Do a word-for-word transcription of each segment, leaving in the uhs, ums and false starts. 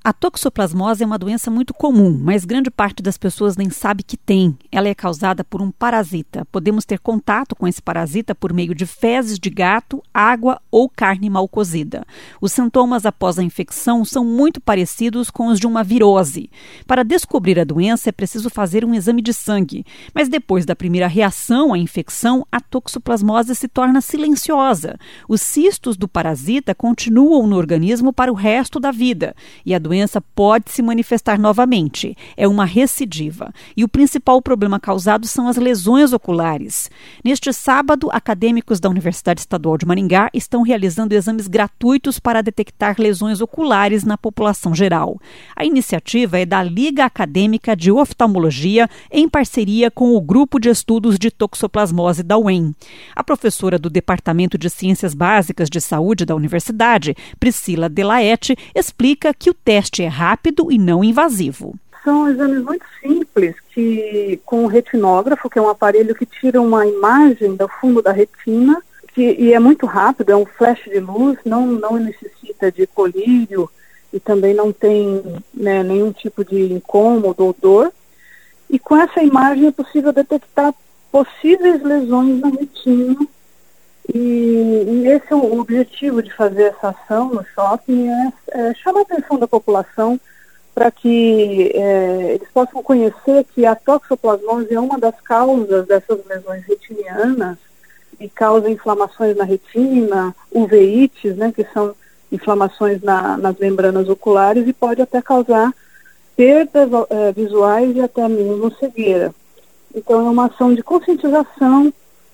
A toxoplasmose é uma doença muito comum, mas grande parte das pessoas nem sabe que tem. Ela é causada por um parasita. Podemos ter contato com esse parasita por meio de fezes de gato, água ou carne mal cozida. Os sintomas após a infecção são muito parecidos com os de uma virose. Para descobrir a doença é preciso fazer um exame de sangue, mas depois da primeira reação à infecção, a toxoplasmose se torna silenciosa. Os cistos do parasita continuam no organismo para o resto da vida e a doença A doença pode se manifestar novamente. É uma recidiva. E o principal problema causado são as lesões oculares. Neste sábado, acadêmicos da Universidade Estadual de Maringá estão realizando exames gratuitos para detectar lesões oculares na população geral. A iniciativa é da Liga Acadêmica de Oftalmologia, em parceria com o Grupo de Estudos de Toxoplasmose da U E M. A professora do Departamento de Ciências Básicas de Saúde da Universidade, Priscila Delaete, explica que o teste é rápido e não invasivo. São exames muito simples, que com o retinógrafo, que é um aparelho que tira uma imagem do fundo da retina, que, e é muito rápido, é um flash de luz, não, não necessita de colírio e também não tem, né, nenhum tipo de incômodo ou dor. E com essa imagem é possível detectar possíveis lesões na retina. E, e esse é o objetivo de fazer essa ação no shopping, é, é chamar a atenção da população para que é, eles possam conhecer que a toxoplasmose é uma das causas dessas lesões retinianas e causa inflamações na retina, uveites, né, que são inflamações na, nas membranas oculares e pode até causar perdas é, visuais e até mesmo cegueira. Então é uma ação de conscientização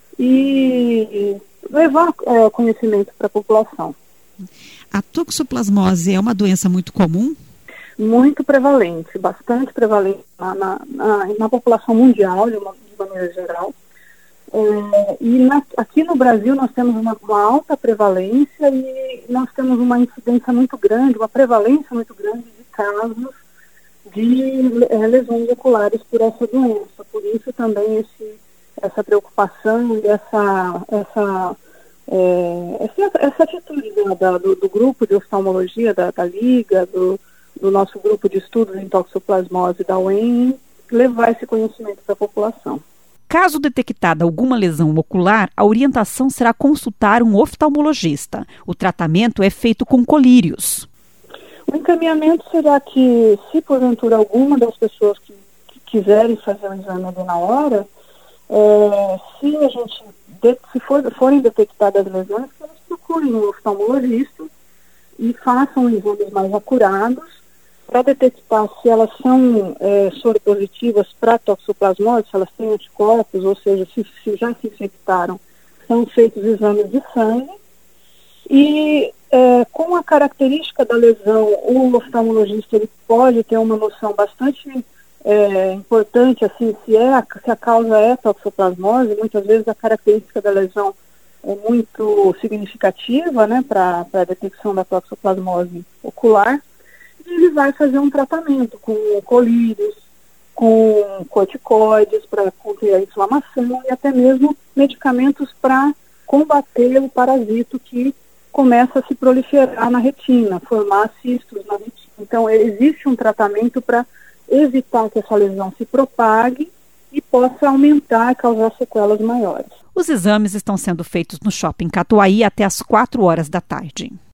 e levar é, conhecimento para a população. A toxoplasmose é uma doença muito comum? Muito prevalente, bastante prevalente na, na, na, na população mundial, de, uma, de maneira geral. É, e na, aqui no Brasil nós temos uma, uma alta prevalência e nós temos uma incidência muito grande, uma prevalência muito grande de casos de é, lesões oculares por essa doença. Por isso também esse essa preocupação e essa, essa, é, essa, essa atitude da, da, do, do grupo de oftalmologia, da, da Liga, do, do nosso grupo de estudos em toxoplasmose da U E M, levar esse conhecimento para a população. Caso detectada alguma lesão ocular, a orientação será consultar um oftalmologista. O tratamento é feito com colírios. O encaminhamento será que, se porventura alguma das pessoas que, que quiserem fazer o exame ali na hora, É, se a gente, de, se for, forem detectadas lesões, que eles procurem um oftalmologista e façam exames mais acurados para detectar se elas são é, soropositivas para toxoplasmose, se elas têm anticorpos, ou seja, se, se já se infectaram, são feitos exames de sangue e é, com a característica da lesão, o oftalmologista ele pode ter uma noção bastante É importante, assim, se, é a, se a causa é toxoplasmose, muitas vezes a característica da lesão é muito significativa, né, para a detecção da toxoplasmose ocular, e ele vai fazer um tratamento com colírios, com corticoides para conter a inflamação e até mesmo medicamentos para combater o parasito que começa a se proliferar na retina, formar cistos na retina. Então, existe um tratamento para evitar que essa lesão se propague e possa aumentar e causar sequelas maiores. Os exames estão sendo feitos no Shopping Catuaí até às quatro horas da tarde.